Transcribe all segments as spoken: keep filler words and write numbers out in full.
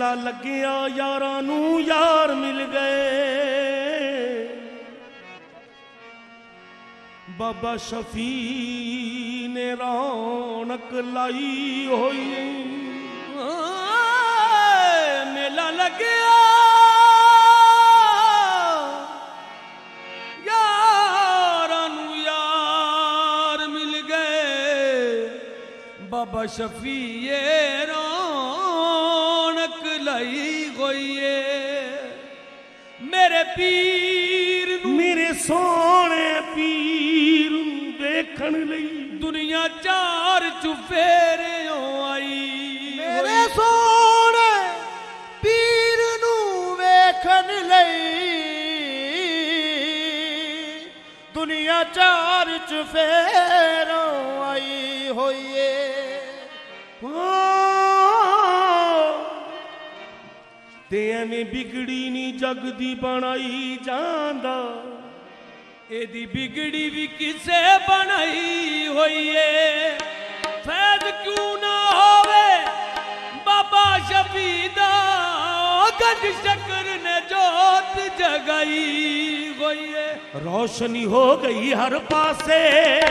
मेला लग्या यारां नूं यार मिल गए बाबा शफी ने रौनक लाई होई मेला लग्या यारां नूं यार मिल गए बाबा शफी रौनक लाई होई मेरे पीर मेरे सोने पीर देखण लई दुनिया चार चुफेरे आई मेरे सोने पीर नू वेखण लई दुनिया चार चुफेरों आई होई ते एवें बिगड़ी नी जग दी बनाई जांदा एदी बिगड़ी भी किसे बनाई होई फैज क्यों ना होवे बाबा शफी दा गंज शक्कर ने जोत जगाई होई रोशनी हो गई हर पासे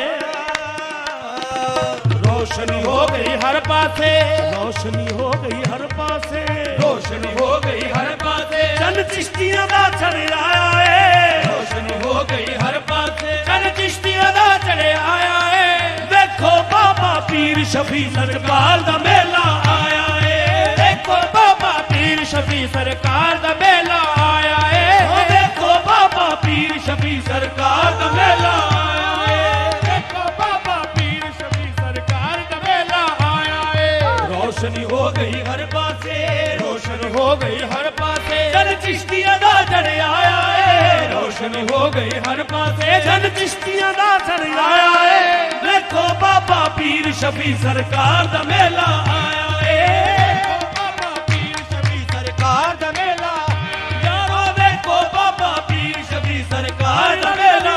रोशनी हो गई हर पासे रोशनी हो गई हर पासे रोशनी हो गई हर पासे चंद चिश्तियां दा चढ़ आया है रोशनी हो गई हर पासे चंद चिश्तियां दा चढ़ आया है देखो बाबा पीर शफी सरकार दा मेला आया है देखो बाबा पीर शफी सरकार दा मेला आया है देखो बाबा पीर शफी सरकार दा मेला आया है देखो बाबा पीर शफी सरकार दा मेला आया है रोशनी हो गई हर पासे रोशन हो गई हर पासे जन चिश्तियां दा चढ़ आया है रोशनी हो गई हर पासे जन चिश्तियां दा चढ़ आया है देखो बाबा पीर शफी सरकार दा मेला आया है देखो बाबा पीर शफी सरकार दा मेला यारो देखो बाबा पीर शफी सरकार दा मेला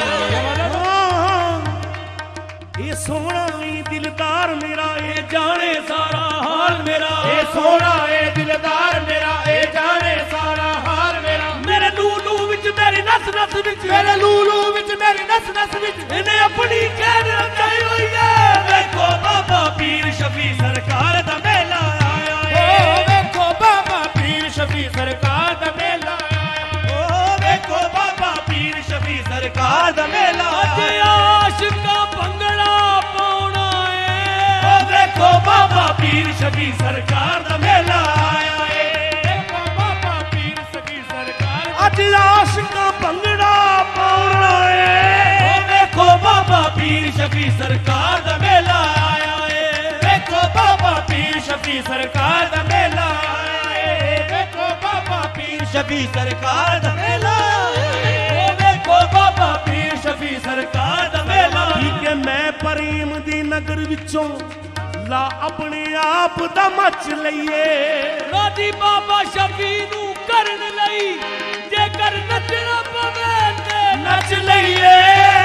ये सोना ही दिलदार मेरा ये जाने सारा हाल मेरा ये सोना ये दिलदार मेरा ये जाने सारा हाल मेरा मेरे लूलू विच मेरी नस नस विच मेरे लूलू विच मेरी नस नस विच इन्हें अपनी कैद रचाई हुई है देखो बाबा पीर शफी सरकार दा मेला आया है देखो बाबा पीर शफी सरकार दा मेला आया है देखो बाबा पीर शफी सरकार दा मेला आया आशिका भंगड़ा पाउणा है देखो बाबा पीर शफी सरकार दा मेला आया है देखो बाबा पीर शफी सरकार अज आशिका भंगड़ा पाउणा है देखो बाबा पीर शफी सरकार दा मेला आया है देखो बाबा पीर शफी सरकार दा मेला आया है देखो बाबा पीर शफी सरकार दा मेला आया है देखो बाबा पीर शफी सरकार दा मेला ठीक है मैं प्रेम दी नगर विचों ला अपने आप दा मच लईए राजी बाबा शफी नू करन लई जे कर नचना पवे ते नच लईए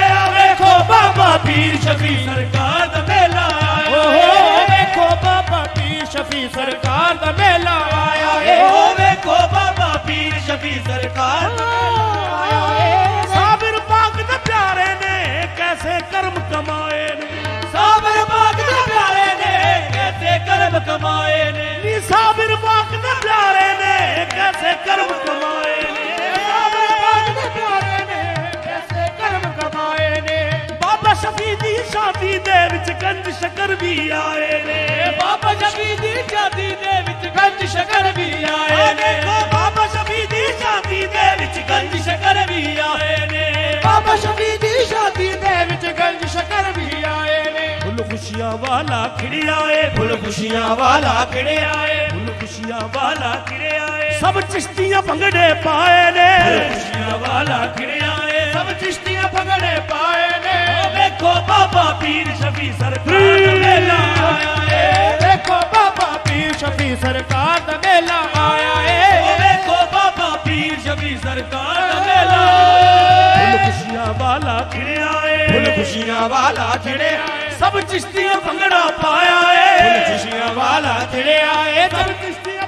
देखो बाबा पीर शफी सरकार दा मेला आया है देखो बाबा पीर शफी सरकार दा मेला आया है देखो बाबा पीर शफी सरकार दा मेला आया है साबिर पाक दे प्यारे ने कैसे कर्म कमाए ने साबिर पाक दे प्यारे ने कैसे कर्म कमाए ने नी साबिर पाक दे प्यारे ने कैसे कर्म कमाए ने साबिर पाक दे प्यारे ने कैसे कर्म कमाए ने बाबा शफी दी शादी दे विच गंज शकर भी आए ने बाबा शफी दी शादी दे विच गंज शकर भी आए ने बाबा शफी दी शादी दे विच गंज शकर भी आए ने बाबा शफी दी शादी दे विच गंज शकर भी आए ने फुल खुशियां वाला खिड़े आए फुल खुशियां वाला खिड़े आए फुल खुशियां वाला खिड़े आए सब चिश्तियां भंगड़े पाए ने फुल खुशियां वाला खिड़े आए सब चिश्तियां भंगड़े पाए ने देखो बाबा पीर शफी सरकार दा मेला आया है देखो बाबा पीर शफी सरकार दा मेला आया है देखो बाबा पीर शफी सरकार दा मेला फुल खुशियां वाला खिड़े आए फुल खुशियां वाला खिड़े आए सब चिश्तियां भंगड़ा पाया है फुल खुशियां वाला खिड़े आए सब चिश्तियां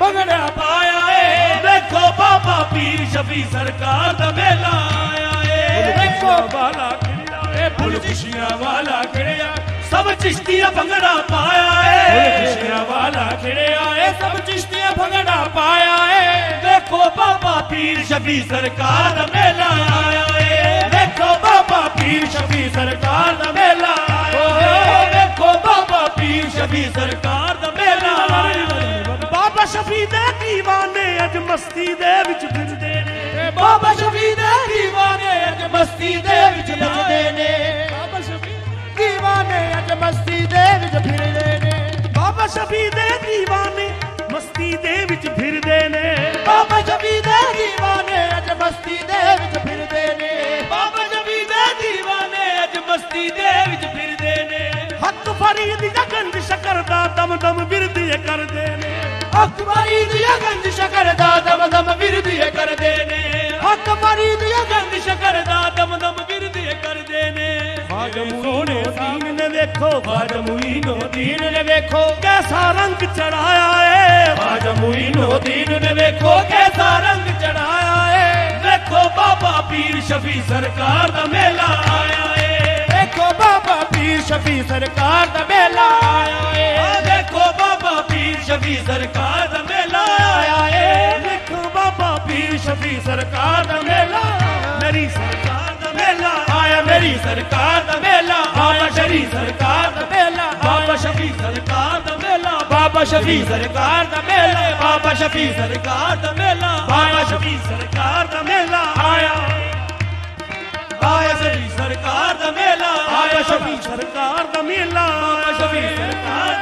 ਭੰਗੜਾ ਪਾਇਆ ਏ ਵੇਖੋ ਬਾਬਾ ਪੀਰ ਸ਼ਫੀ ਸਰਕਾਰ ਦਾ ਮੇਲਾ ਆਇਆ ਏ ਵੇਖੋ ਵਾਲਾ ਖਿੜਿਆ ਏ ਫੁੱਲ ਖੁਸ਼ੀਆਂ ਵਾਲਾ ਖਿੜਿਆ ਸਭ ਚਿਸ਼ਤੀਆਂ ਭੰਗੜਾ ਪਾਇਆ ਏ ਖੁਸ਼ੀਆਂ ਵਾਲਾ ਖਿੜਿਆ ਏ ਸਭ ਚਿਸ਼ਤੀਆਂ ਭੰਗੜਾ ਪਾਇਆ ਏ ਵੇਖੋ ਬਾਬਾ ਪੀਰ ਸ਼ਫੀ ਸਰਕਾਰ ਦਾ ਮੇਲਾ ਆਇਆ ਏ ਵੇਖੋ ਬਾਬਾ ਪੀਰ ਸ਼ਫੀ ਸਰਕਾਰ ਦਾ ਮੇਲਾ ਆਇਆ ਏ ਵੇਖੋ ਬਾਬਾ ਪੀਰ ਸ਼ਫੀ ਸਰਕਾਰ ਦਾ ਮੇਲਾ ਆਇਆ ਬਾਬਾ ਸ਼ਫੀ ਦੇ ਦੀਵਾਨੇ ਅੱਜ ਮਸਤੀ ਦੇ ਵਿੱਚ ਫਿਰਦੇ ਨੇ ਬਾਬਾ ਸ਼ਫੀ ਦੇ ਦੀਵਾਨੇ ਅੱਜ ਮਸਤੀ ਦੇ ਵਿੱਚ ਨੱਚਦੇ ਨੇ ਬਾਬਾ ਸ਼ਫੀ ਦੀਵਾਨੇ ਅੱਜ ਮਸਤੀ ਦੇ ਵਿੱਚ ਫਿਰਦੇ ਨੇ ਬਾਬਾ ਸ਼ਫੀ ਦੇ ਦੀਵਾਨੇ ਮਸਤੀ ਦੇ ਵਿੱਚ ਫਿਰਦੇ ਨੇ ਬਾਬਾ ਸ਼ਫੀ ਦੇ ਦੀਵਾਨੇ ਅੱਜ ਮਸਤੀ ਦੇ ਵਿੱਚ ਫਿਰਦੇ ਨੇ ਬਾਬਾ ਸ਼ਫੀ ਦੇ ਦੀਵਾਨੇ ਅੱਜ ਮਸਤੀ ਦੇ ਵਿੱਚ ਫਿਰਦੇ ਨੇ ਹੱਕ ਫਰੀਦ ਦੀ ਗੰਜ ਸ਼ਕਰ ਦਾ ਦਮ ਦਮ ਵਿਰਦੀ ਕਰਦੇ ਨੇ ਹੱਕ ਫਰੀਦ ਦੀ ਗੰਜ ਸ਼ਕਰ ਦਾ ਦਮ ਦਮ ਵਿਰਦੀ ਕਰਦੇ ਨੇ ਹੱਕ ਫਰੀਦ ਦੀ ਗੰਜ ਸ਼ਕਰ ਦਾ ਦਮ ਦਮ ਵਿਰਦੀ ਕਰਦੇ ਨੇ ਖਾਜਾ ਸੋਹਣੇ ਦੀਨ ਨੇ ਵੇਖੋ ਖਾਜਾ ਮੁਈਨੋ ਦੀਨ ਨੇ ਵੇਖੋ ਕੈਸਾ ਰੰਗ ਚੜਾਇਆ ਏ ਖਾਜਾ ਮੁਈਨੋ ਦੀਨ ਨੇ ਵੇਖੋ ਕੈਸਾ ਰੰਗ ਚੜਾਇਆ ਏ ਵੇਖੋ ਬਾਬਾ ਪੀਰ ਸ਼ਫੀ ਸਰਕਾਰ ਦਾ ਮੇਲਾ ਆਇਆ ਏ ਵੇਖੋ ਬਾਬਾ ਪੀਰ ਸ਼ਫੀ ਸਰਕਾਰ ਦਾ ਮੇਲਾ ਆਇਆ ਏ ਵੇਖੋ ਬਾਬਾ ਪੀਰ ਸ਼ਫੀ ਸਰਕਾਰ ਦਾ ਮੇਲਾ ਆਇਆ ਏ ਵੇਖੋ ਬਾਬਾ ਪੀਰ ਸ਼ਫੀ ਸਰਕਾਰ ਦਾ ਮੇਲਾ ਮੇਰੀ ਸਰਕਾਰ ਦਾ ਮੇਲਾ ਆਇਆ ਮੇਰੀ ਸਰਕਾਰ ਦਾ ਮੇਲਾ ਬਾਬਾ ਸ਼ਫੀ ਸਰਕਾਰ ਦਾ ਮੇਲਾ ਬਾਬਾ ਸ਼ਫੀ ਸਰਕਾਰ ਦਾ ਮੇਲਾ ਬਾਬਾ ਸ਼ਫੀ ਸਰਕਾਰ ਦਾ ਮੇਲਾ ਬਾਬਾ ਸ਼ਫੀ ਸਰਕਾਰ ਦਾ ਮੇਲਾ ਬਾਬਾ ਸ਼ਫੀ ਸਰਕਾਰ ਦਾ ਮੇਲਾ ਆਇਆ ਆਇਆ ਸ਼ਫੀ ਸਰਕਾਰ ਦਾ ਮੇਲਾ ਆਇਆ ਸ਼ਫੀ ਸਰਕਾਰ ਦਾ ਮੇਲਾ ਬਾਬਾ ਸ਼ਫੀ ਸਰਕਾਰ